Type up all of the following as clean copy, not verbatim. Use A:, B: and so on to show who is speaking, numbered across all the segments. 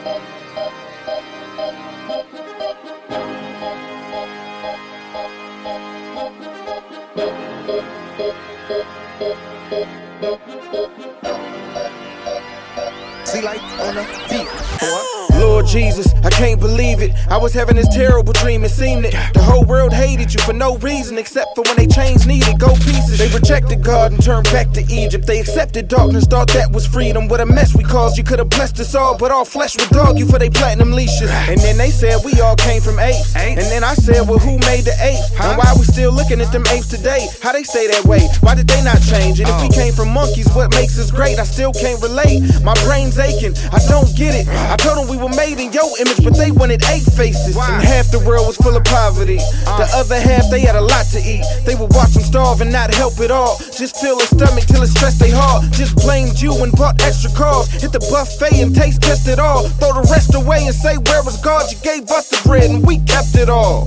A: See like on the beat, boy. Lord Jesus, I can't believe it. I was having this terrible dream. It seemed that the whole world hated you for no reason except for when they changed needed gold pieces. They rejected God and turned back to Egypt. They accepted darkness, thought that was freedom. What a mess we caused. You could have blessed us all, but all flesh would dog you for they platinum leashes. And then they said we all came from apes. And then I said, well, who made the apes? And why we still looking at them apes today? How they stay that way? Why did they not change? And if we came from monkeys, what makes us great? I still can't relate. My brain's aching. I don't get it. I told them we were made in your image, but they wanted 8 faces. And half the world was full of poverty. The other half, they had a lot to eat. They would watch them starve and not help at all. Just fill their stomach till it stressed they heart. Just blamed you and bought extra cars. Hit the buffet and taste test it all. Throw the rest away and say, where was God? You gave us the bread and we kept it all.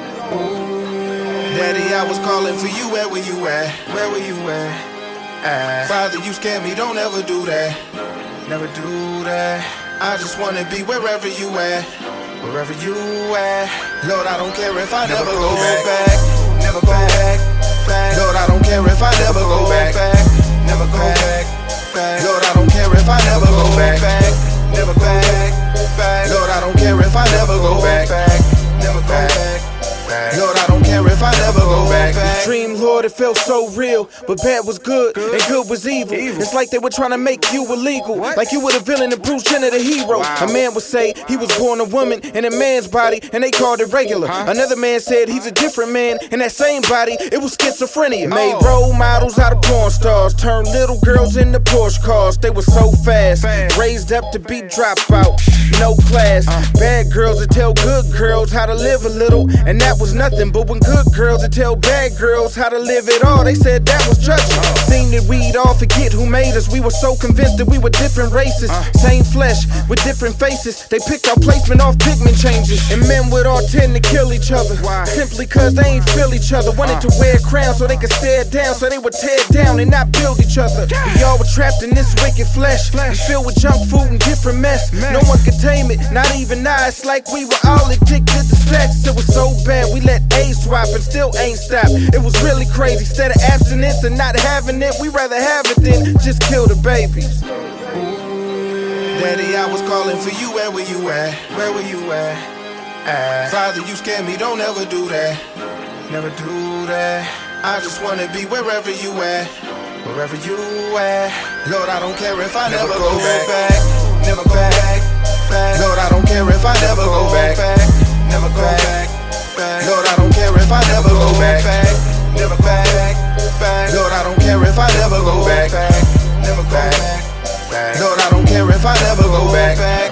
A: Daddy, I was calling for you. Where were you at? Where were you at? Father, you scared me. Don't ever do that. Never do that. I just wanna be wherever you at. Wherever you at. Lord, I don't care if I never go back. Never go back. Lord, I don't care if I never go back. Never go back. Lord, I don't care if I never go back. Never go back. Lord, I don't care if I never go back. Never go back. Lord, I don't care if I never go back. This dream, Lord, it felt so real, but bad was good and good was evil. It's like they were trying to make you illegal, like you were the villain and Bruce Jenner the hero. A man would say he was born a woman in a man's body, and they called it regular. Another man said he's a different man in that same body. It was schizophrenia. Made role models out of porn stars, turned little girls into Porsche cars. They were so fast, raised up to be dropouts, no class. Bad girls that tell good girls how to live a little, and that was nothing. But when good girls would tell bad girls how to live it all, they said that was judgment. Seen that we'd all forget who made us. We were so convinced that we were different races, same flesh with different faces. They picked our placement off pigment changes, and men would all tend to kill each other simply cause they ain't feel each other. Wanted to wear crowns so they could stare down, so they would tear down and not build each other. We all were trapped in this wicked flesh, filled with junk food and different mess. No one could tame it, not even I. It's like we were all addicted to sex. It was so bad we let age swap and still ain't stopped. It was really crazy. Instead of abstinence and not having it, we rather have it than just kill the babies. Daddy, I was calling for you. Where were you at? Where were you at? Father, you scared me. Don't ever do that. Never do that. I just wanna be wherever you at. Wherever you at. Lord, I don't care if I never go back. Never go back. Lord, I don't care if I never go back. Never go back. Lord, I don't care if I never go back. Never go back. Lord, I don't care if I never go back. Never go back. Lord, I don't care if I never go back.